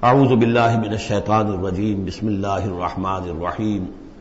اعوذ باللہ من الشیطان الرجیم بسم اللہ الرحمن الرحیم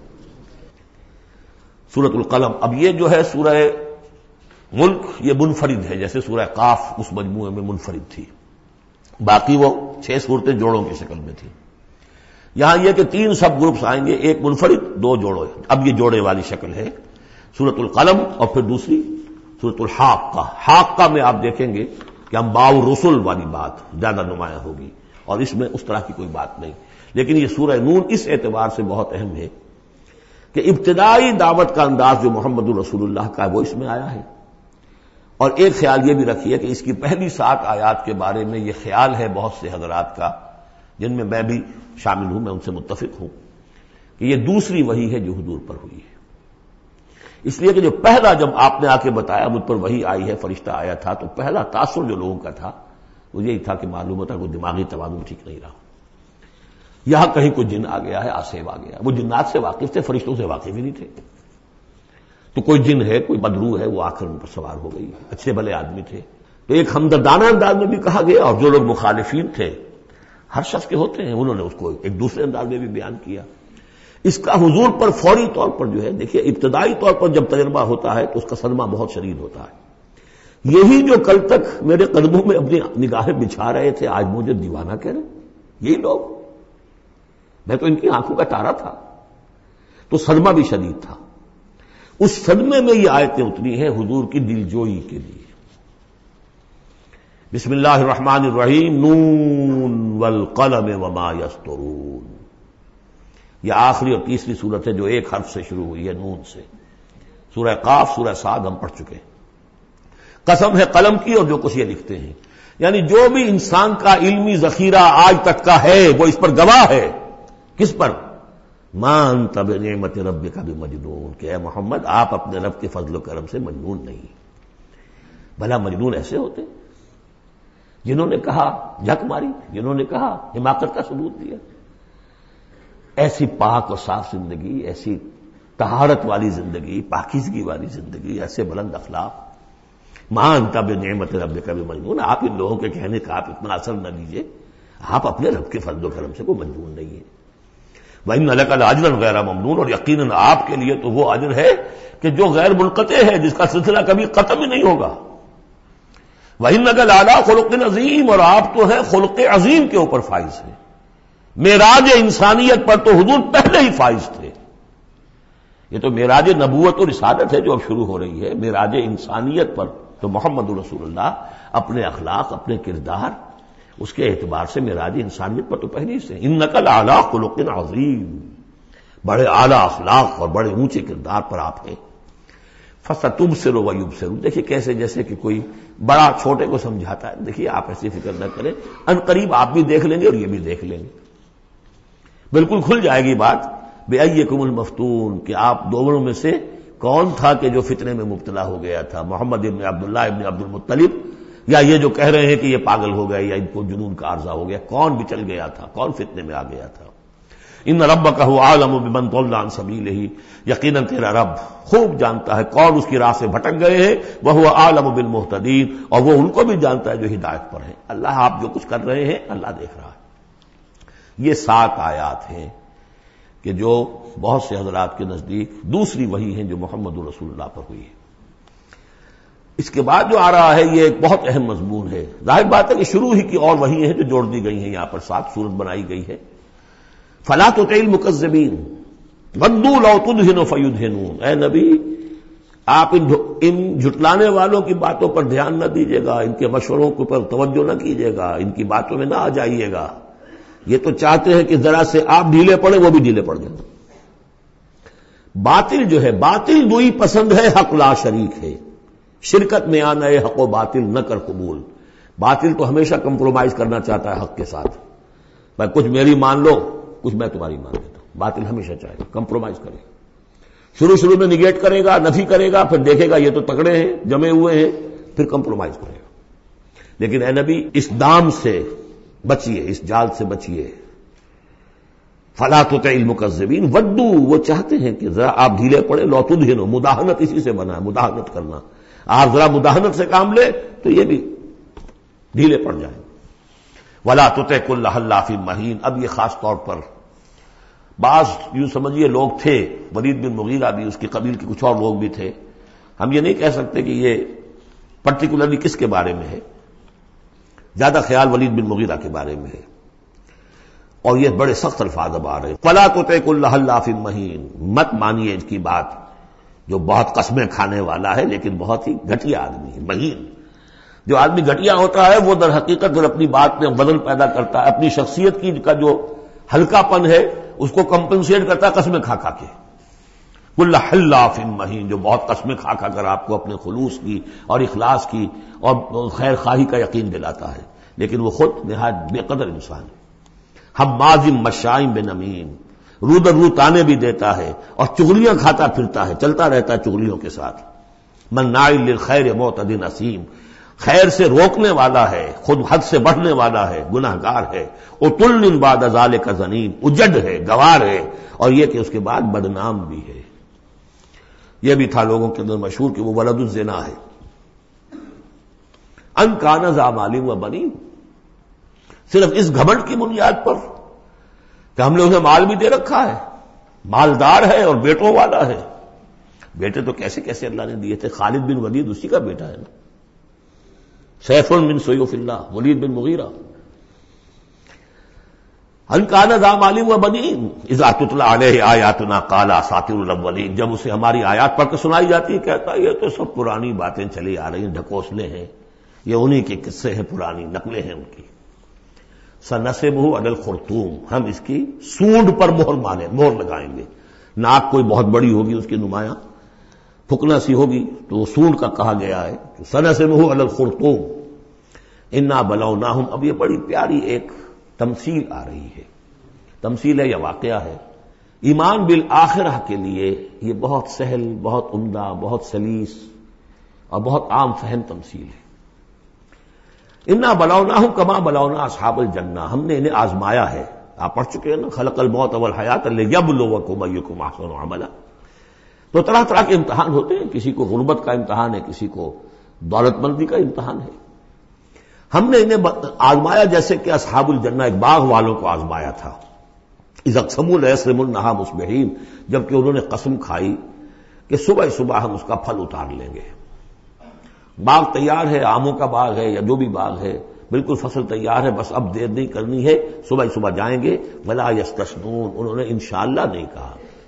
سورۃ القلم۔ اب یہ جو ہے سورہ ملک یہ منفرد ہے، جیسے سورہ قاف اس مجموعے میں منفرد تھی، باقی وہ 6 صورتیں جوڑوں کی شکل میں تھی۔ یہاں یہ کہ 3 سب گروپس آئیں گے، ایک منفرد 2 جوڑے۔ اب یہ جوڑے والی شکل ہے سورۃ القلم، اور پھر دوسری سورۃ الحاقہ۔ حاقہ میں آپ دیکھیں گے کہ انباء الرسل والی بات زیادہ نمایاں ہوگی، اور اس میں اس طرح کی کوئی بات نہیں۔ لیکن یہ سورہ نون اس اعتبار سے بہت اہم ہے کہ ابتدائی دعوت کا انداز جو محمد الرسول اللہ کا ہے وہ اس میں آیا ہے۔ اور ایک خیال یہ بھی رکھیے کہ اس کی پہلی 7 آیات کے بارے میں یہ خیال ہے بہت سے حضرات کا، جن میں میں بھی شامل ہوں، میں ان سے متفق ہوں، کہ یہ دوسری وحی ہے جو حضور پر ہوئی ہے۔ اس لیے کہ جو پہلا جب آپ نے آ کے بتایا مجھ پر وحی آئی ہے، فرشتہ آیا تھا، تو پہلا تاثر جو لوگوں کا تھا وہ یہی تھا کہ معلوم ہوتا کوئی دماغی توازن ٹھیک نہیں رہا، یہاں کہیں کوئی جن آ گیا ہے، آسیب آ گیا۔ وہ جنات سے واقف تھے، فرشتوں سے واقف ہی نہیں تھے، تو کوئی جن ہے، کوئی بدروح ہے، وہ آ کر ان پر سوار ہو گئی۔ اچھے بھلے آدمی تھے، تو ایک ہمدردانہ انداز میں بھی کہا گیا، اور جو لوگ مخالفین تھے ہر شخص کے ہوتے ہیں، انہوں نے اس کو ایک دوسرے انداز میں بھی بیان کیا۔ اس کا حضور پر فوری طور پر جو ہے، دیکھیے ابتدائی طور پر جب تجربہ ہوتا ہے تو اس کا صدمہ بہت شدید ہوتا ہے۔ یہی جو کل تک میرے قدموں میں اپنی نگاہیں بچھا رہے تھے، آج مجھے دیوانہ کہہ رہے، یہی لوگ، میں تو ان کی آنکھوں کا تارا تھا۔ تو صدمہ بھی شدید تھا۔ اس صدمے میں یہ آیتیں اتری ہیں حضور کی دلجوئی کے لیے۔ بسم اللہ الرحمن الرحیم، نون والقلم وما یسطرون۔ یہ آخری اور تیسری صورت ہے جو ایک حرف سے شروع ہوئی ہے، نون سے۔ سورہ قاف، سورہ صاد ہم پڑھ چکے ہیں۔ قسم ہے قلم کی اور جو کچھ یہ لکھتے ہیں، یعنی جو بھی انسان کا علمی ذخیرہ آج تک کا ہے وہ اس پر گواہ ہے۔ کس پر؟ ما انت بنعمت ربک بمجنون، کہ اے محمد آپ اپنے رب کے فضل و کرم سے مجنون نہیں۔ بھلا مجنون ایسے ہوتے جنہوں نے کہا جھک ماری، جنہوں نے کہا حماقت کا ثبوت دیا۔ ایسی پاک اور صاف زندگی، ایسی طہارت والی زندگی، پاکیزگی والی زندگی، ایسے بلند اخلاق، ماں انت بنعمت ربک بمجنون، آپ ان لوگوں کے کہنے کا آپ اتنا اثر نہ لیجیے، آپ اپنے رب کے فضل و کرم سے کوئی مجنون نہیں ہے۔ وَإِنَّ لَكَ لَأَجْرًا غَيْرَ مَمْنُونٍ، اور یقیناً آپ کے لیے تو وہ اجر ہے کہ جو غیر منقطع ہے، جس کا سلسلہ کبھی ختم ہی نہیں ہوگا۔ وَإِنَّكَ لَعَلَىٰ خُلُقٍ عَظِيمٍ، اور آپ تو ہیں خلق عظیم کے اوپر فائز ہیں۔ معراج انسانیت پر تو حضور پہلے ہی فائز تھے۔ یہ تو معراج نبوت اور رسالت ہے جو اب شروع ہو رہی ہے۔ معراج انسانیت پر تو محمد رسول اللہ اپنے اخلاق، اپنے کردار، اس کے اعتبار سے معراج انسانیت پر تو پہلے سے۔ انک لعلی خلق عظیم، بڑے اعلیٰ اخلاق اور بڑے اونچے کردار پر آپ ہیں۔ فستبصر ویبصر، دیکھیے کیسے جیسے کہ کوئی بڑا چھوٹے کو سمجھاتا ہے۔ دیکھیے آپ ایسی فکر نہ کریں، ان قریب آپ بھی دیکھ لیں گے اور یہ بھی دیکھ لیں گے، بالکل کھل جائے گی بات۔ بِأَيِّكُمُ الْمَفْتُونُ، کہ آپ دونوں میں سے کون تھا کہ جو فتنے میں مبتلا ہو گیا تھا، محمد ابن عبداللہ ابن عبد المطلب، یا یہ جو کہہ رہے ہیں کہ یہ پاگل ہو گئے یا ان کو جنون کا عارضہ ہو گیا، کون بھی چل گیا تھا، کون فتنے میں آ گیا تھا۔ ان ربک هو اعلم بمن ضل عن سبیلہ، یقیناً تیرا رب خوب جانتا ہے کون اس کی راہ سے بھٹک گئے ہیں، وہو اعلم بالمہتدین، اور وہ ان کو بھی جانتا ہے جو ہدایت پر ہیں۔ اللہ آپ جو کچھ کر رہے ہیں اللہ دیکھ رہا ہے۔ یہ 7 آیات ہیں کہ جو بہت سے حضرات کے نزدیک دوسری وحی ہیں جو محمد رسول اللہ پر ہوئی ہے۔ اس کے بعد جو آ رہا ہے یہ ایک بہت اہم مضمون ہے۔ ظاہر بات ہے کہ شروع ہی کی اور وحی ہیں جو جوڑ دی گئی ہیں، یہاں پر 7 صورت بنائی گئی ہے۔ فلا تطع المکذبین ودوا لو تدہن فیدہنون، اے نبی آپ ان جھٹلانے والوں کی باتوں پر دھیان نہ دیجیے گا، ان کے مشوروں کے اوپر توجہ نہ کیجیے گا، ان کی باتوں میں نہ آ جائیے گا۔ یہ تو چاہتے ہیں کہ ذرا سے آپ ڈھیلے پڑے، وہ بھی ڈھیلے پڑ گئے۔ باطل جو ہے، باطل دوئی پسند ہے، حق لا شریک ہے۔ شرکت میں آنا ہے، حق و باطل نہ کر قبول۔ باطل تو ہمیشہ کمپرومائز کرنا چاہتا ہے حق کے ساتھ، بھائی کچھ میری مان لو، کچھ میں تمہاری مان لیتا ہوں۔ باطل ہمیشہ چاہے گا کمپرومائز کرے گا، شروع میں نگیٹ کرے گا، نفی کرے گا، پھر دیکھے گا یہ تو تکڑے ہیں، جمے ہوئے ہیں، پھر کمپرومائز کرے گا۔ لیکن اے نبی اس دام سے بچیے، اس جال سے بچیے۔ فلا تطع المکذبین ودوا، وہ چاہتے ہیں کہ ذرا آپ ڈھیلے پڑے، لو تدہنوا، مداہنت اسی سے بنا ہے، مداہنت کرنا، آپ ذرا مداہنت سے کام لے تو یہ بھی ڈھیلے پڑ جائیں۔ ولا تطع كل حلاف مہین. اب یہ خاص طور پر بعض یوں سمجھیے لوگ تھے، ولید بن مغیرہ بھی، اس کی قبیل کے کچھ اور لوگ بھی تھے. ہم یہ نہیں کہہ سکتے کہ یہ پرٹیکولرلی کس کے بارے میں ہے، زیادہ خیال ولید بن مغیرہ کے بارے میں ہے، اور یہ بڑے سخت الفاظ اب آ رہے ہیں. ولا تطع كل حلاف مہین، مت مانیے ان کی بات جو بہت قسمیں کھانے والا ہے لیکن بہت ہی گھٹیا آدمی ہے. مہین، جو آدمی گھٹیا ہوتا ہے وہ در حقیقت پھر اپنی بات میں وزن پیدا کرتا ہے، اپنی شخصیت کی کا جو ہلکا پن ہے اس کو کمپنسیٹ کرتا ہے قسمیں کھا کھا کے. کل حلاف مہین، جو بہت قسمیں کھا کھا کر آپ کو اپنے خلوص کی اور اخلاص کی اور خیر خواہی کا یقین دلاتا ہے، لیکن وہ خود نہایت بے قدر انسان ہے. حماز مشاء بنمیم، رو در رو تانے بھی دیتا ہے اور چغلیاں کھاتا پھرتا ہے، چلتا رہتا ہے چغلیوں کے ساتھ. مناع للخیر معتد اثیم، خیر سے روکنے والا ہے، خود حد سے بڑھنے والا ہے، گناہ گار ہے. عتل بعد ذلک زنیم، اجڑ ہے، گوار ہے، اور یہ کہ اس کے بعد بدنام بھی ہے. یہ بھی تھا لوگوں کے اندر مشہور کہ وہ ولد الزنا ہے. ان کان ذا مال و بنین، صرف اس گھمنڈ کی بنیاد پر کہ ہم نے اسے مال بھی دے رکھا ہے، مالدار ہے اور بیٹوں والا ہے. بیٹے تو کیسے کیسے اللہ نے دیے تھے. خالد بن ولید اسی کا بیٹا ہے نا، سیف من سیوف اللہ، ولید بن مغیرہ. ان کان ذا مال و بنین اذا تتلی علیہ آیاتنا قال اساطیر الاولین، جب اسے ہماری آیات پڑھ کے سنائی جاتی ہے کہتا ہے یہ تو سب پرانی باتیں چلی آ رہی ہیں، ڈھکوسلے ہیں، یہ انہی کے قصے ہیں، پرانی نقلیں ہیں ان کی. سنسبہ علی الخرطوم، ہم اس کی سونڈ پر مہر لگائیں گے. ناک کوئی بہت بڑی ہوگی اس کی نمایاں، پھکنا سی ہوگی تو سونڈ کا کہا گیا ہے. سنسبہ علی الخرطوم انا بلوناہم. اب یہ بڑی پیاری ایک تمثیل آ رہی ہے، تمثیل ہے یا واقعہ ہے. ایمان بالآخرہ کے لیے یہ بہت سہل، بہت عمدہ، بہت سلیس اور بہت عام فہم تمثیل ہے. انا بلوناہم کما بلونا اصحاب الجنہ، ہم نے انہیں آزمایا ہے. آپ پڑھ چکے ہیں نا، خلق الموت والحیات لیبلوکم ایکم احسن عملا. تو طرح طرح کے امتحان ہوتے ہیں، کسی کو غربت کا امتحان ہے، کسی کو دولت مندی کا امتحان ہے. ہم نے انہیں آزمایا جیسے کہ اصحاب الجنہ ایک باغ والوں کو آزمایا تھا. اذ اقسموا لیصرمن النہار مصبحین، جبکہ انہوں نے قسم کھائی کہ صبح صبح ہم اس کا پھل اتار لیں گے. باغ تیار ہے، آموں کا باغ ہے یا جو بھی باغ ہے، بالکل فصل تیار ہے، بس اب دیر نہیں کرنی ہے، صبح صبح جائیں گے. ولا یستثنون، انہوں نے انشاءاللہ نہیں کہا،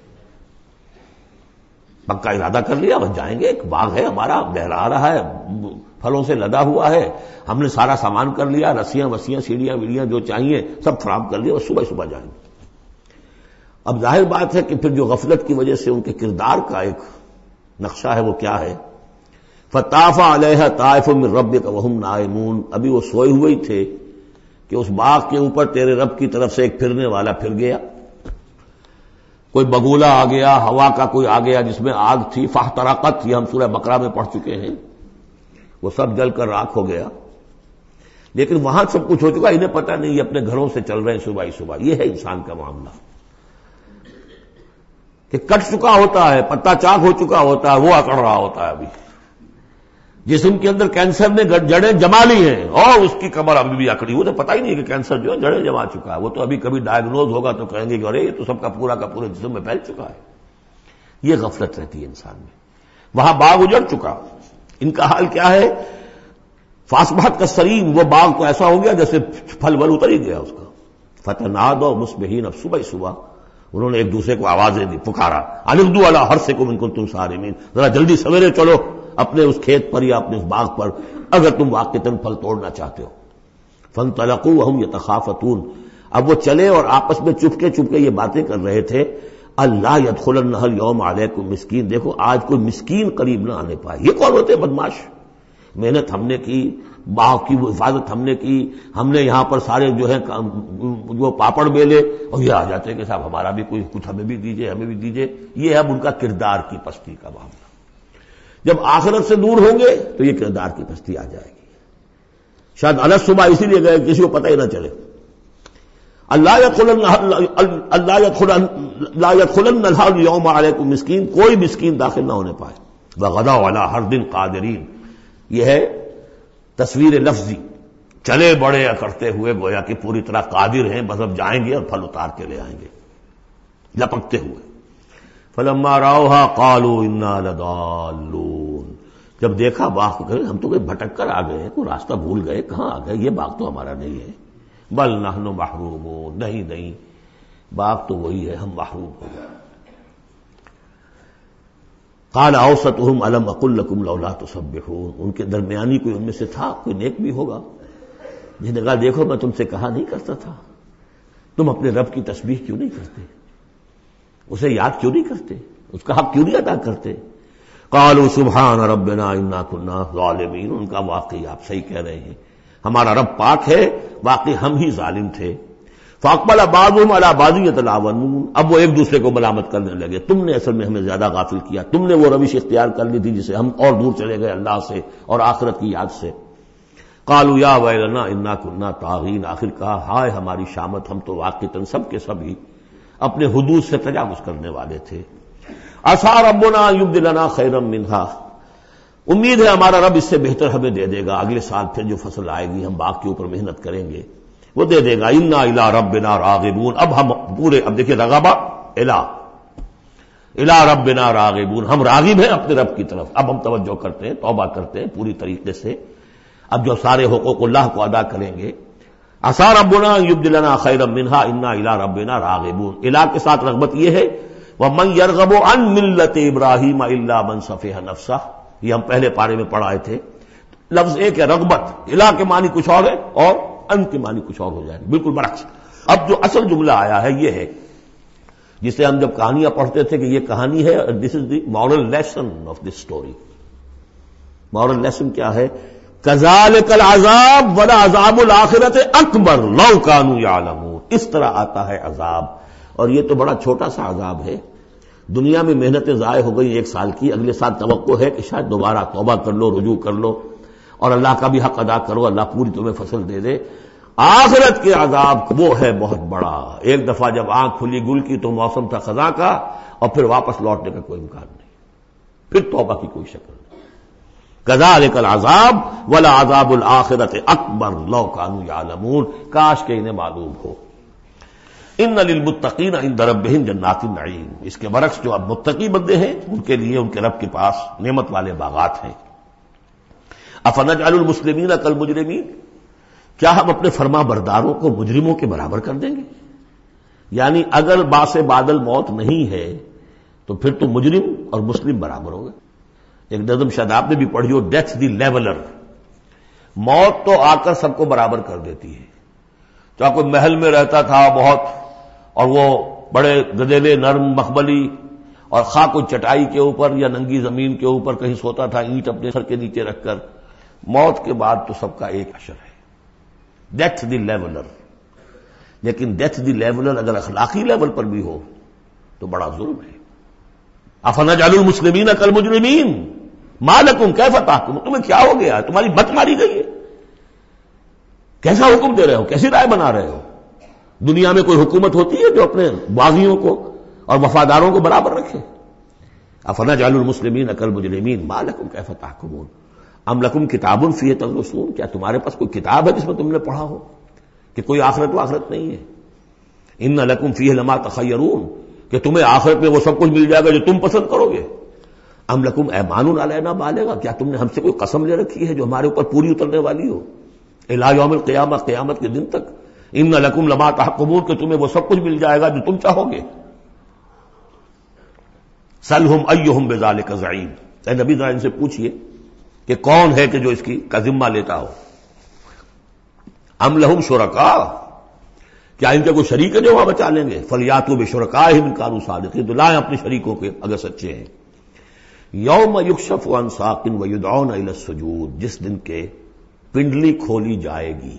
پکا ارادہ کر لیا بس جائیں گے. ایک باغ ہے ہمارا، لہرا رہا ہے، پھلوں سے لدا ہوا ہے، ہم نے سارا سامان کر لیا، رسیاں وسیاں سیڑھیاں ویڑیاں جو چاہیے سب فراہم کر لیا، بس صبح صبح جائیں گے. اب ظاہر بات ہے کہ پھر جو غفلت کی وجہ سے ان کے کردار کا ایک نقشہ ہے وہ کیا ہے. فطاف علیہ طائف من ربک وہم نائمون، ابھی وہ سوئے ہوئے ہی تھے کہ اس باغ کے اوپر تیرے رب کی طرف سے ایک پھرنے والا پھر گیا. کوئی بگولا آ گیا، ہوا کا کوئی آ گیا جس میں آگ تھی. فاحترقت، یہ ہم سورہ بقرہ میں پڑھ چکے ہیں، وہ سب جل کر راکھ ہو گیا. لیکن وہاں سب کچھ ہو چکا، انہیں پتہ نہیں، یہ اپنے گھروں سے چل رہے ہیں صبح ہی صبح. یہ ہے انسان کا معاملہ کہ کٹ چکا ہوتا ہے، پتا چاک ہو چکا ہوتا ہے، وہ اکڑ رہا ہوتا ہے. ابھی جسم کے اندر کینسر نے جڑیں جما لی ہیں اور اس کی کمر ابھی بھی اکڑی، وہ تو پتہ ہی نہیں کہ کینسر جو ہے جڑیں جما چکا ہے. وہ تو ابھی کبھی ڈائگنوز ہوگا تو کہیں گے کہ ارے یہ تو سب کا پورے جسم میں پھیل چکا ہے. یہ غفلت رہتی ہے انسان میں. وہاں باغ اجڑ چکا، ان کا حال کیا ہے. فاصبحت کا سریم، وہ باغ تو ایسا ہو گیا جیسے پھل ول اتر ہی گیا اس کا. فتنادوا مصبحین، اب صبح صبح انہوں نے ایک دوسرے کو آوازیں دی، پکارا. اندو علی حرثکم ان کنتم صارمین، ذرا جلدی سویرے چلو اپنے اس کھیت پر یا اپنے اس باغ پر اگر تم واقعتاً پھل توڑنا چاہتے ہو. فانطلقوا وهم يتخافتون، اب وہ چلے اور آپس میں چپکے چپکے یہ باتیں کر رہے تھے. اللہ يدخلنها اليوم علیکم مسکین، دیکھو آج کوئی مسکین قریب نہ آنے پائے. یہ کون ہوتے بدماش؟ محنت ہم نے کی، باغ کی حفاظت ہم نے کی، ہم نے یہاں پر سارے جو ہے جو پاپڑ بیلے، اور یہ آ جاتے ہیں کہ صاحب ہمارا بھی کوئی کچھ ہمیں بھی دیجئے، ہمیں بھی دیجئے. یہ ہے اب ان کا کردار کی پستی کا معاملہ. جب آخرت سے دور ہوں گے تو یہ کردار کی پستی آ جائے گی. شاید الگ صبح اسی لیے گئے کسی کو پتہ ہی نہ چلے. اللہ يدخلن اليوم علیکم مسکین، کوئی مسکین داخل نہ ہونے پائے. وغدوا علی حرد قادرین، یہ ہے تصویر لفظی چلے بڑے کرتے ہوئے گویا کہ پوری طرح قادر ہیں، بس اب جائیں گے اور پھل اتار کے لے آئیں گے لپکتے ہوئے. فلما راؤہا قالوا انا لضالون، جب دیکھا باغ کو، ہم تو کوئی بھٹک کر آ گئے، کوئی راستہ بھول گئے، کہاں آ گئے، یہ باغ تو ہمارا نہیں ہے. بل نحن محرومون، نہیں باغ تو وہی ہے، ہم محروم ہو گئے. قال اوسطهم الم اقل لكم لولا تسبحون، ان کے درمیانی کوئی ان میں سے تھا، کوئی نیک بھی ہوگا جس نے کہا دیکھو میں تم سے کہا نہیں کرتا تھا، تم اپنے رب کی تسبیح کیوں نہیں کرتے، اسے یاد کیوں نہیں کرتے، اس کا حق کیوں نہیں ادا کرتے. قالوا سبحان ربنا انا كنا ظالمین، ان کا واقعی آپ صحیح کہہ رہے ہیں، ہمارا رب پاک ہے، واقعی ہم ہی ظالم تھے. فاقبل بعضهم على بعض يتلاومون، اب وہ ایک دوسرے کو ملامت کرنے لگے، تم نے اصل میں ہمیں زیادہ غافل کیا، تم نے وہ روش اختیار کر لی تھی جسے ہم اور دور چلے گئے اللہ سے اور آخرت کی یاد سے. قالوا یا ویلنا انا كنا طاغین، آخر کہا ہائے ہماری شامت، ہم تو واقعتاً سب کے سب ہی اپنے حدود سے تجاوز کرنے والے تھے. عسى ربنا يبدلنا خيرا منها، امید ہے ہمارا رب اس سے بہتر ہمیں دے دے گا، اگلے سال پھر جو فصل آئے گی ہم باغ کے اوپر محنت کریں گے وہ دے دے گا. انا الى ربنا راغبون، اب ہم پورے، اب دیکھیں رغبہ الى ربنا راغبون، ہم راغب ہیں اپنے رب کی طرف، اب ہم توجہ کرتے ہیں، توبہ کرتے ہیں پوری طریقے سے، اب جو سارے حقوق اللہ کو ادا کریں گے. عسى ربنا يبدلنا خيرا منها انا الى ربنا راغبون، الى کے ساتھ رغبت یہ ہے وَمَنْ يَرْغَبُ عَنْ مِلَّةِ إِبْرَاهِيمَ إِلَّا مَنْ سَفِهَ نَفْسَهُ، یہ ہم پہلے پارے میں پڑھائے تھے. لفظ ایک ہے رغبت، الہ کے معنی کچھ اور ہے اور ان کے معنی کچھ اور ہو جائے، بالکل برعکس. اب جو اصل جملہ آیا ہے یہ ہے جسے ہم جب کہانیاں پڑھتے تھے کہ یہ کہانی ہے، this is the moral lesson of this story. Moral lesson کیا ہے؟ كَذَلِكَ الْعَذَابُ وَلَعَذَابُ الْآخِرَةِ أَكْبَرُ لَوْ كَانُوا يَعْلَمُونَ، اس طرح آتا ہے عذاب، اور یہ تو بڑا چھوٹا سا عذاب ہے. دنیا میں محنتیں ضائع ہو گئی 1 سال کی، اگلے سال توقع ہے کہ شاید دوبارہ توبہ کر لو، رجوع کر لو اور اللہ کا بھی حق ادا کرو، اللہ پوری تمہیں فصل دے دے. آخرت کے عذاب وہ ہے بہت بڑا. ایک دفعہ جب آنکھ کھلی گل کی تو موسم تھا خزاں کا، اور پھر واپس لوٹنے کا کوئی امکان نہیں، پھر توبہ کی کوئی شکل نہیں. كذلك العذاب ولعذاب الآخرة أكبر لو كانوا يعلمون، کاش کہ انہیں معلوم ہو. ان للمتقین عند ربهم جنات النعیم، اس کے برعکس جو اب متقی بندے ہیں ان کے لیے ان کے رب کے پاس نعمت والے باغات ہیں. افنجعل المسلمین کالمجرمین، کیا ہم اپنے فرما برداروں کو مجرموں کے برابر کر دیں گے؟ یعنی اگر باس بادل موت نہیں ہے تو پھر تو مجرم اور مسلم برابر ہو گئے. ایک نظم شاید آپ نے بھی پڑھی ہو، ڈیتھ دی لیولر، موت تو آ کر سب کو برابر کر دیتی ہے. چاہے کوئی محل میں رہتا تھا بہت اور وہ بڑے گدیلے نرم مخملی، اور خواہ کوئی چٹائی کے اوپر یا ننگی زمین کے اوپر کہیں سوتا تھا اینٹ اپنے سر کے نیچے رکھ کر، موت کے بعد تو سب کا ایک حشر ہے، ڈیتھ دی لیولر. لیکن ڈیتھ دی لیولر اگر اخلاقی لیول پر بھی ہو تو بڑا ظلم ہے. افنجعل المسلمین کالمجرمین ما لکم کیف تحکمون، تمہیں کیا ہو گیا، تمہاری بت ماری گئی ہے، کیسا حکم دے رہے ہو، کیسی رائے بنا رہے ہو؟ دنیا میں کوئی حکومت ہوتی ہے جو اپنے باغیوں کو اور وفاداروں کو برابر رکھے؟ افنجعل المسلمین کالمجرمین ما لکم کیف تحکمون ام لکم کتاب فیہ تدرسون، کیا تمہارے پاس کوئی کتاب ہے جس میں تم نے پڑھا ہو کہ کوئی آخرت و آخرت نہیں ہے؟ ان لکم فیہ لما تخیرون، کہ تمہیں آخرت میں وہ سب کچھ مل جائے گا جو تم پسند کرو گے. ام لکم ایمان علینا بالغا، کیا تم نے ہم سے کوئی قسم لے رکھی ہے جو ہمارے اوپر پوری اترنے والی ہو الی یوم القیامہ، قیامت کے دن تک. ان لکم لما تحکمون، کہ تمہیں وہ سب کچھ مل جائے گا جو تم چاہو گے. سلہم ایہم بذالک زعیم، اے نبی ذرا ان سے پوچھئے کہ کون ہے کہ جو اس کی کا ذمہ لیتا ہو. ام لہم شرکاء، کیا ان کے کوئی شریک ہے جو وہاں بچا لیں گے؟ فلیاتوا بشرکائہم ان کانوا صادقین، تو لائیں اپنے شریکوں کے اگر سچے ہیں. یوم یکشف عن ساق ویدعون الی السجود، جس دن کے پنڈلی کھولی جائے گی.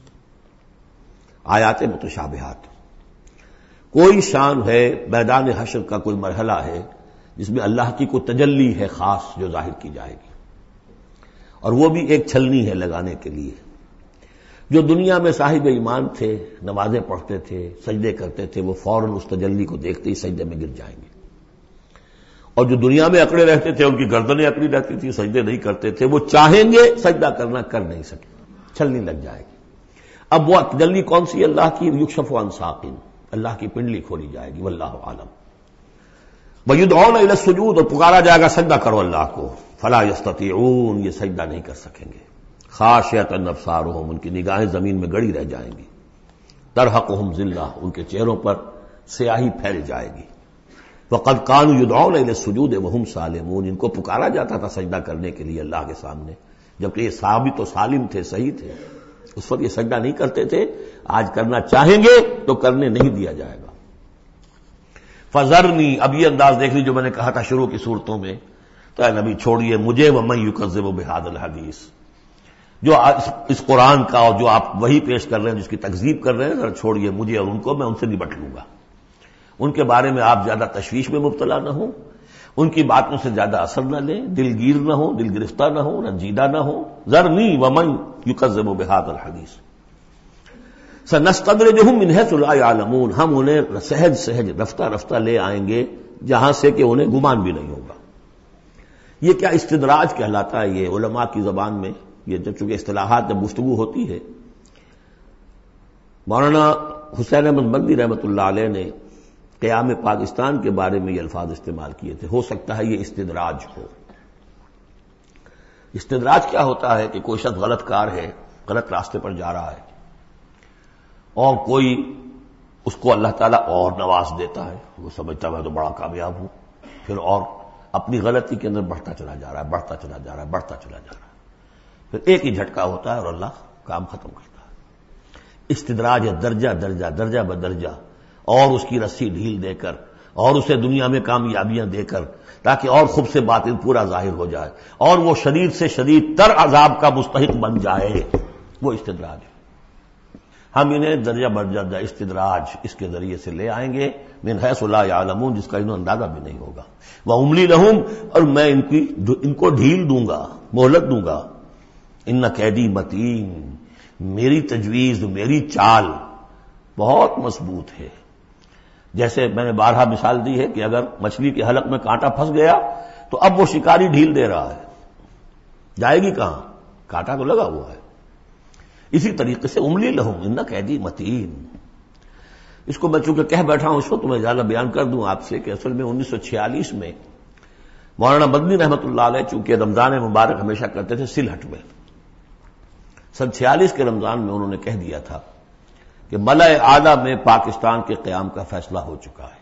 آیات متشابہات، کوئی شان ہے، میدان حشر کا کوئی مرحلہ ہے جس میں اللہ کی کوئی تجلی ہے خاص جو ظاہر کی جائے گی، اور وہ بھی ایک چھلنی ہے لگانے کے لیے. جو دنیا میں صاحب ایمان تھے، نمازیں پڑھتے تھے، سجدے کرتے تھے، وہ فوراً اس تجلی کو دیکھتے ہی سجدے میں گر جائیں گے. اور جو دنیا میں اکڑے رہتے تھے، ان کی گردنیں اکڑی رہتی تھی، سجدے نہیں کرتے تھے، وہ چاہیں گے سجدہ کرنا کر نہیں سکتے. چھلنی لگ جائے گی۔ اب وہ تجلی کون سی اللہ کی؟ یکشف عن ساق، اللہ کی پنڈلی کھولی جائے گی، واللہ عالم۔ وَيُدْعَوْنَ إِلَى السُّجُودِ، اور پکارا جائے گا سجدہ کرو اللہ کو، فَلَا يَسْتَطِيعُونَ، یہ سجدہ نہیں کر سکیں گے۔ خاشعۃ ابصارہم، ان کی نگاہیں زمین میں گڑی رہ جائیں گی۔ ترہقہم ذلہ، ان کے چہروں پر سیاہی پھیل جائے گی۔ وَقَدْ كَانُوا يُدْعَوْنَ إِلَى السُّجُودِ وَهُمْ سَالِمُونَ، ان کو پکارا جاتا تھا سجدہ کرنے کے لیے اللہ کے سامنے، جبکہ یہ ثابت و سالم تھے، صحیح تھے، اس وقت یہ سجدہ نہیں کرتے تھے۔ آج کرنا چاہیں گے تو کرنے نہیں دیا جائے گا۔ فَذَرْنِي، اب یہ انداز دیکھ لی جو میں نے کہا تھا شروع کی صورتوں میں، تو اے نبی چھوڑیے مجھے، وَمَن يُكَذِّبُ بِهَذَا الْحَدِيث، جو اس قرآن کا اور جو آپ وہی پیش کر رہے ہیں جس کی تکذیب کر رہے ہیں، ذرا چھوڑیے مجھے اور ان کو، میں ان سے نبٹ لوں گا۔ ان کے بارے میں آپ زیادہ تشویش میں مبتلا نہ ہوں، ان کی باتوں سے زیادہ اثر نہ لیں، دلگیر نہ ہو، دل گرفتہ نہ ہو، رنجیدہ نہ ہو۔ ذرنی ومن یکذب بہذا الحدیث سنستدرجہم من حیث لا یعلمون، ہم انہیں سہج سہج رفتہ رفتہ لے آئیں گے جہاں سے کہ انہیں گمان بھی نہیں ہوگا۔ یہ کیا استدراج کہلاتا ہے؟ یہ علماء کی زبان میں یہ جب چونکہ اصطلاحات جب گفتگو ہوتی ہے، مولانا حسین احمد مدنی رحمۃ اللہ علیہ نے قیام پاکستان کے بارے میں یہ الفاظ استعمال کیے تھے۔ ہو سکتا ہے یہ استدراج ہو۔ استدراج کیا ہوتا ہے کہ کوئی شخص غلط کار ہے، غلط راستے پر جا رہا ہے، اور کوئی اس کو اللہ تعالیٰ اور نواز دیتا ہے، وہ سمجھتا ہے میں تو بڑا کامیاب ہوں، پھر اور اپنی غلطی کے اندر بڑھتا چلا جا رہا ہے، بڑھتا چلا جا رہا ہے، بڑھتا چلا جا رہا ہے، پھر ایک ہی جھٹکا ہوتا ہے اور اللہ کام ختم کرتا ہے۔ استدراج ہے درجہ درجہ، درجہ بدرجہ، اور اس کی رسی ڈھیل دے کر، اور اسے دنیا میں کامیابیاں دے کر، تاکہ اور خوب سے باطن پورا ظاہر ہو جائے، اور وہ شدید سے شدید تر عذاب کا مستحق بن جائے، وہ استدراج ہے۔ ہم انہیں درجہ بدرجہ استدراج اس کے ذریعے سے لے آئیں گے، من حیث لا یعلمون، جس کا انہیں اندازہ بھی نہیں ہوگا۔ وَأُمْلِي لَهُمْ، اور میں ان کو ڈھیل دوں گا، مہلت دوں گا۔ ان کیدی متین، میری تجویز، میری چال بہت مضبوط ہے۔ جیسے میں نے بارہا مثال دی ہے کہ اگر مچھلی کے حلق میں کانٹا پھنس گیا تو اب وہ شکاری ڈھیل دے رہا ہے، جائے گی کہاں؟ کانٹا تو لگا ہوا ہے۔ اسی طریقے سے املی لہم ان قیدی متین، اس کو میں چونکہ کہہ بیٹھا ہوں اس کو تو میں زیادہ بیان کر دوں آپ سے کہ اصل میں 1946 میں مولانا مدنی رحمۃ اللہ علیہ چونکہ رمضان مبارک ہمیشہ کرتے تھے سلہٹ میں، سن 46 کے رمضان میں انہوں نے کہہ دیا تھا کہ ملأ اعلیٰ میں پاکستان کے قیام کا فیصلہ ہو چکا ہے،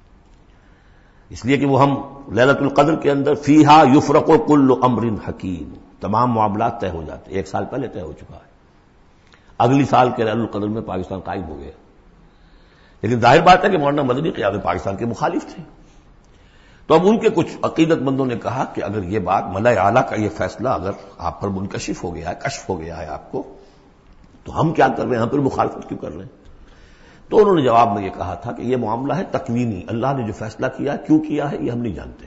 اس لیے کہ وہ ہم لیلۃ القدر کے اندر فیہا یفرق کل امر حکیم، تمام معاملات طے ہو جاتے، ایک سال پہلے طے ہو چکا ہے، اگلی سال کے لیلۃ القدر میں پاکستان قائم ہو گیا۔ لیکن ظاہر بات ہے کہ مولانا مدنی قیام پاکستان کے مخالف تھے، تو اب ان کے کچھ عقیدت مندوں نے کہا کہ اگر یہ بات ملأ اعلیٰ کا یہ فیصلہ اگر آپ پر منکشف ہو گیا ہے، کشف ہو گیا ہے آپ کو، تو ہم کیا کر رہے ہیں، ہم پھر مخالفت کیوں کر رہے ہیں؟ تو انہوں نے جواب میں یہ کہا تھا کہ یہ معاملہ ہے تکوینی، اللہ نے جو فیصلہ کیا ہے کیوں کیا ہے یہ ہم نہیں جانتے،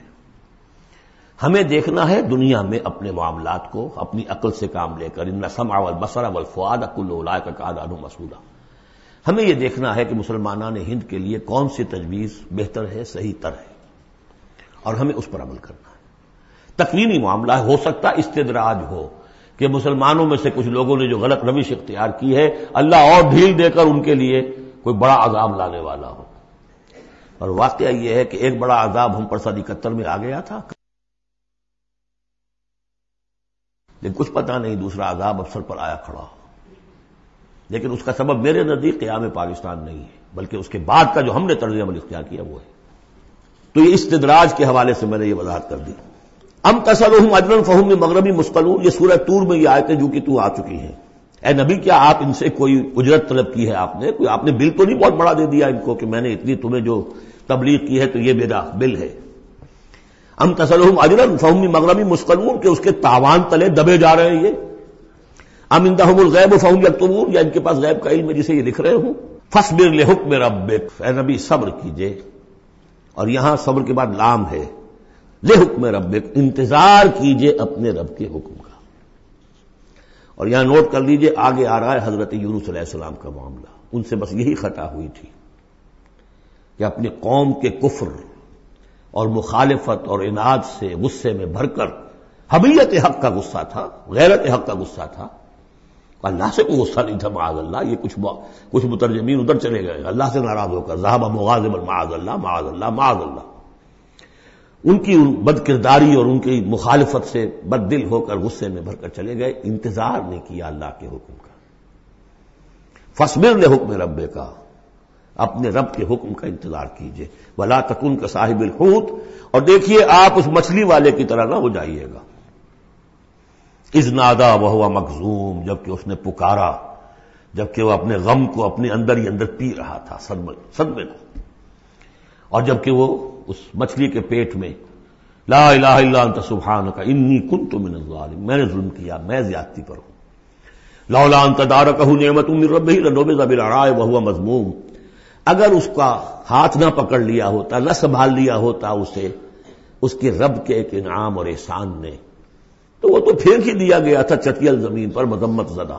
ہمیں دیکھنا ہے دنیا میں اپنے معاملات کو اپنی عقل سے کام لے کر، ان السمع والبصر والفؤاد کل اولئک کان عنہ مسئولا، ہمیں یہ دیکھنا ہے کہ مسلمانان ہند کے لیے کون سی تجویز بہتر ہے، صحیح تر ہے، اور ہمیں اس پر عمل کرنا ہے۔ تکوینی معاملہ ہے، ہو سکتا استدراج ہو کہ مسلمانوں میں سے کچھ لوگوں نے جو غلط روش اختیار کی ہے اللہ اور ڈھیل دے کر ان کے لیے کوئی بڑا عذاب لانے والا ہو، اور واقعہ یہ ہے کہ ایک بڑا عذاب ہم پر سن 71 میں آ گیا تھا، لیکن کچھ پتہ نہیں دوسرا عذاب اب سر پر آیا کھڑا ہو، لیکن اس کا سبب میرے نزدیک قیام پاکستان نہیں ہے، بلکہ اس کے بعد کا جو ہم نے طرز عمل اختیار کیا وہ ہے۔ تو یہ استدراج کے حوالے سے میں نے یہ وضاحت کر دی۔ ام تسألهم اجرا فهم من مغرب مثقلون، یہ سورہ طور میں یہ آیتیں جو کہ تو آ چکی ہیں، اے نبی کیا آپ ان سے کوئی اجرت طلب کی ہے؟ آپ نے بل تو نہیں بہت بڑا دے دیا ان کو کہ میں نے اتنی تمہیں جو تبلیغ کی ہے تو یہ میرا بل ہے؟ ام تسألهم اجرا فهم من مغرب مثقلون، کہ اس کے تاوان تلے دبے جا رہے ہیں یہ۔ ام عندهم الغیب فهم یکتبون، یا ان کے پاس غیب کا علم ہے جسے یہ لکھ رہے ہوں۔ فاصبر لحکم ربک، اے نبی صبر کیجئے، اور یہاں صبر کے بعد لام ہے، لحکم ربک، انتظار کیجئے اپنے رب کے حکم کا۔ اور یہاں نوٹ کر لیجئے آگے آ رہا ہے حضرت یونس علیہ السلام کا معاملہ، ان سے بس یہی خطا ہوئی تھی کہ اپنی قوم کے کفر اور مخالفت اور عناد سے غصے میں بھر کر، حمیت حق کا غصہ تھا، غیرت حق کا غصہ تھا، اللہ سے کوئی غصہ نہیں تھا معاذ اللہ. یہ کچھ مترجمین ادھر چلے گئے اللہ سے ناراض ہو کر ذهب مغاضبا معاذ اللہ معاذ اللہ معاذ اللہ. ان کی بد کرداری اور ان کی مخالفت سے بد دل ہو کر غصے میں بھر کر چلے گئے، انتظار نہیں کیا اللہ کے حکم کا. فاصبر لحکم ربک، اپنے رب کے حکم کا انتظار کیجئے. ولا تکن کصاحب الحوت، اور دیکھیے آپ اس مچھلی والے کی طرح نہ ہو جائیے گا. اذ نادا وہو مکظوم، جبکہ اس نے پکارا جبکہ وہ اپنے غم کو اپنے اندر ہی اندر پی رہا تھا، صدمے کو. اور جبکہ وہ اس مچھلی کے پیٹ میں لا الہ الا انت سبحانک انی کنت من الظالمین، میں نے ظلم کیا، میں زیادتی پر ہوں. لولا ان تدارکہ نعمت من ربہ لنبذ بالعراء وہو مذموم، اگر اس کا ہاتھ نہ پکڑ لیا ہوتا، نہ سنبھال لیا ہوتا اسے اس کے رب کے ایک انعام اور احسان نے، تو وہ تو پھینک ہی دیا گیا تھا چٹیل زمین پر مذمت زدہ.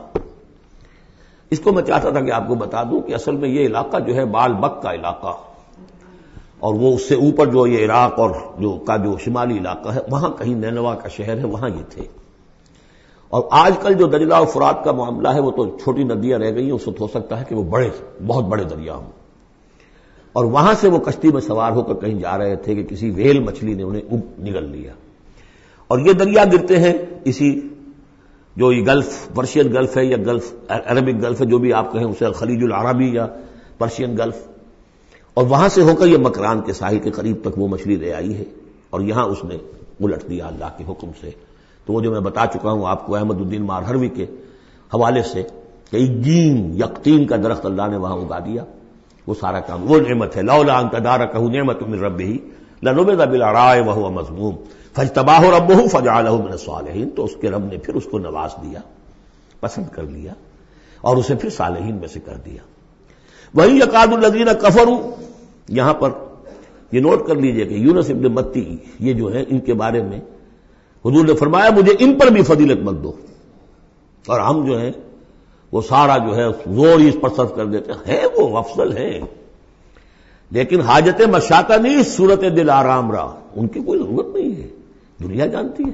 اس کو میں چاہتا تھا کہ آپ کو بتا دوں کہ اصل میں یہ علاقہ جو ہے بال بک کا علاقہ، اور وہ اس سے اوپر جو یہ عراق اور جو شمالی علاقہ ہے وہاں کہیں نینوا کا شہر ہے، وہاں یہ تھے. اور آج کل جو دجلہ اور فرات کا معاملہ ہے وہ تو چھوٹی ندیاں رہ گئی ہیں، اس وقت ہو سکتا ہے کہ وہ بہت بڑے دریا ہوں. اور وہاں سے وہ کشتی میں سوار ہو کر کہیں جا رہے تھے کہ کسی ویل مچھلی نے انہیں نگل لیا. اور یہ دریا گرتے ہیں اسی جو یہ گلف، پرشین گلف ہے یا گلف عربک گلف ہے، جو بھی آپ کہیں اسے خلیج العربی یا پرشین گلف، اور وہاں سے ہو کر یہ مکران کے ساحل کے قریب تک وہ مچھلی لے آئی ہے. اور یہاں اس نے الٹ دیا اللہ کے حکم سے. تو وہ جو میں بتا چکا ہوں آپ کو احمد الدین مارہروی کے حوالے سے کہ ایگین یقطین کا درخت اللہ نے وہاں اگا دیا، وہ سارا کام وہ نعمت ہے. لولا ان تدارکہ نعمت من ربہ لنبذ بالعراء وہو مذموم فاجتباہ ربہ فجعلہ من الصالحین، تو اس کے رب نے پھر اس کو نواز دیا، پسند کر لیا اور اسے پھر صالحین میں سے کر دیا. وہی یکاد الذین کفروا، یہاں پر یہ نوٹ کر لیجئے کہ یونس ابن متی یہ جو ہے ان کے بارے میں حضور نے فرمایا مجھے ان پر بھی فضیلت مت دو، اور ہم جو ہیں وہ سارا جو ہے زور ہی اس پر صرف کر دیتے ہیں. وہ افضل ہیں لیکن حاجت مشاطہ نہیں، صورت دل آرام را، ان کی کوئی ضرورت نہیں ہے، دنیا جانتی ہے.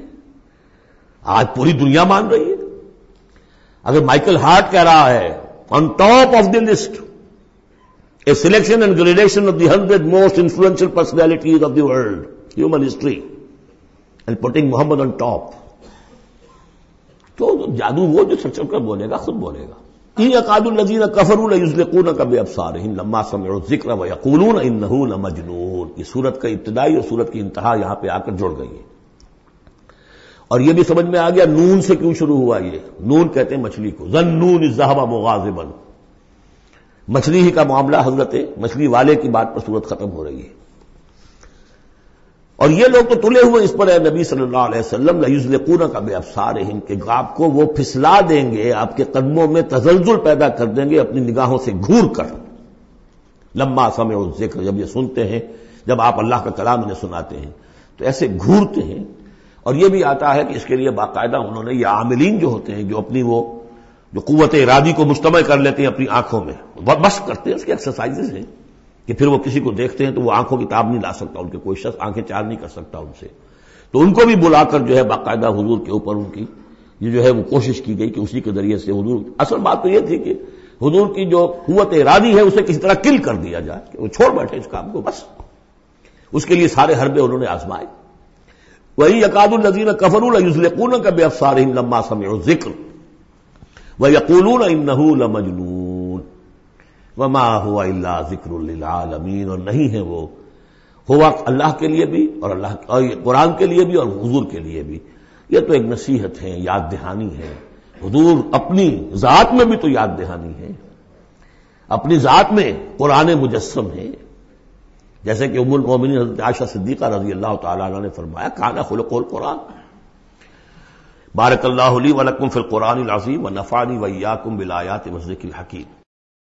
آج پوری دنیا مان رہی ہے. اگر مائیکل ہارٹ کہہ رہا ہے on top of the list a selection and gradation of the 100 most influential personalities of the world, human history, and putting Muhammad on top, تو جادو وہ جو سچ کر بولے گا خود بولے گا. ان یکاد الذین کفروا لیزلقونک بابصارہم لما سمعوا الذکر ویقولون انہ لمجنون. یہ سورت کا ابتدائی اور سورت کی انتہا یہاں پہ آ کر جڑ گئی ہے. اور یہ بھی سمجھ میں آ گیا نون سے کیوں شروع ہوا. یہ نون کہتے ہیں مچھلی کو، ظنون اذ ذهب مغاضبا، مچھلی ہی کا معاملہ، حضرت مچھلی والے کی بات پر صورت ختم ہو رہی ہے. اور یہ لوگ تو تلے ہوئے اس پر ہے نبی صلی اللہ علیہ وسلم لیزلقونک بابصارہم، کہ آپ کو وہ پھسلا دیں گے، آپ کے قدموں میں تزلزل پیدا کر دیں گے اپنی نگاہوں سے گھور کر. لما سمعوا الذکر، جب یہ سنتے ہیں، جب آپ اللہ کا کلام انہیں سناتے ہیں تو ایسے گھورتے ہیں. اور یہ بھی آتا ہے کہ اس کے لیے باقاعدہ انہوں نے یہ عاملین جو ہوتے ہیں جو اپنی وہ جو قوت ارادی کو مجتمع کر لیتے ہیں اپنی آنکھوں میں، مشق کرتے ہیں، اس کی ایکسرسائزز ہیں کہ پھر وہ کسی کو دیکھتے ہیں تو وہ آنکھوں کی تاب نہیں لا سکتا، ان کے کوئی شخص آنکھیں چار نہیں کر سکتا ان سے. تو ان کو بھی بلا کر جو ہے باقاعدہ حضور کے اوپر ان کی یہ جو ہے وہ کوشش کی گئی کہ اسی کے ذریعے سے حضور، اصل بات تو یہ تھی کہ حضور کی جو قوت ارادی ہے اسے کسی طرح کل کر دیا جائے کہ وہ چھوڑ بیٹھے اس کام کو. بس اس کے لیے سارے حربے انہوں نے آزمائے. وہی یکاد الذین کفروا لیزلقونک بابصارہم لما سمعوا الذکر وَيَقُولُونَ إِنَّهُ لَمَجْنُونَ وَمَا هُوَ إِلَّا ذِكْرٌ لِّلْعَالَمِينَ. اور نہیں ہے وہ، ہوا اللہ کے لیے بھی اور قرآن کے لیے بھی اور حضور کے لیے بھی. یہ تو ایک نصیحت ہے، یاد دہانی ہے. حضور اپنی ذات میں بھی تو یاد دہانی ہے، اپنی ذات میں قرآن مجسم ہے. جیسے کہ ام المومنین حضرت عائشہ صدیقہ رضی اللہ تعالی عنہ نے فرمایا کان خلق القرآن. بارک اللہ لی ولکم فی القرآن العظیم ونفعنی وإیاکم بالآیات والذکر الحکیم.